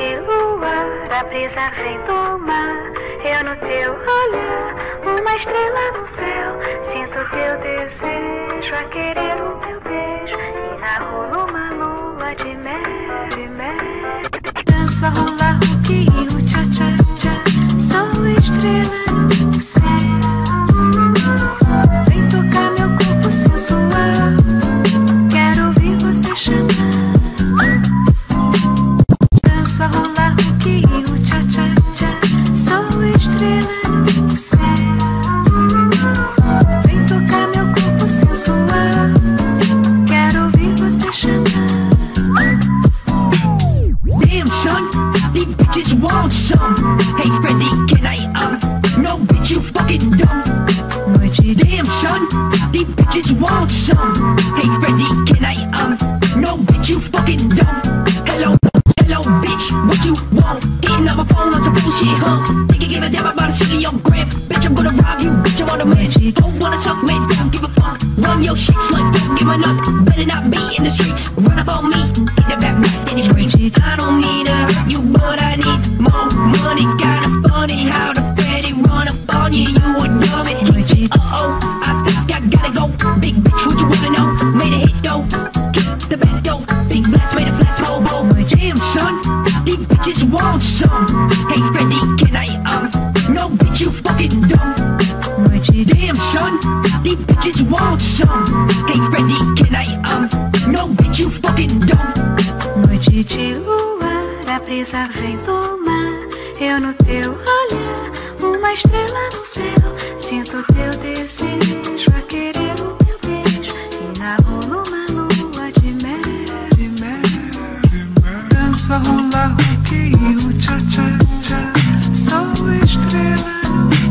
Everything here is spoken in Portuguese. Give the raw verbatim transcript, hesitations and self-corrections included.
de luar, a brisa vem do mar. Eu no teu olhar, uma estrela no céu. Sinto teu desejo a querer o meu beijo. E na rua uma lua de mel, de mel. Danço a hula hoop e o tcha tcha tcha. Sou estrela no céu. Vem tocar meu corpo sensual. Quero ouvir você chamar. Danço a hula hoop e o tcha tcha tcha. Sou estrela no céu. Vem tocar meu corpo sensual. Quero ouvir você chamar. Damn son, these bitches want some. Hey Freddy, can I um? No bitch, you fucking dumb. Damn son, these bitches want some. Hey Freddy, can I um? No bitch, you fucking dumb. Hello, hello bitch, what you want? Hitting up my phone on some bullshit, huh? Think you give a damn about a shit in your gram? Bitch, I'm gonna rob you, bitch, I wanna man. Don't wanna suck, man, don't give a fuck. Run your shit, slut, don't give a nut. Better not be in the streets, run up on me. Hit the back, back, then he screams. I don't mean to hurt you, but I need more money. Kinda funny how the Freddy run up on you, you a dummy. Uh-oh, I think I gotta go. Big bitch, what you wanna know? Made a hit though, kick the back door. Big blast, made a flash hobo. Damn son, these bitches want some. Hey Freddy, can I um? No bitch, you fucking dumb. Damn son, these bitches want some. Hey Freddy, can I um? No bitch, you fucking dumb. Noite de luar, a brisa vem do mar. Eu no teu olhar, uma estrela no céu. Sinto teu desejo a querer o meu beijo. E na rua uma lua de mel, de mel, de mel. Danço a hula hoop e o tcha tcha tcha. Sou estrela no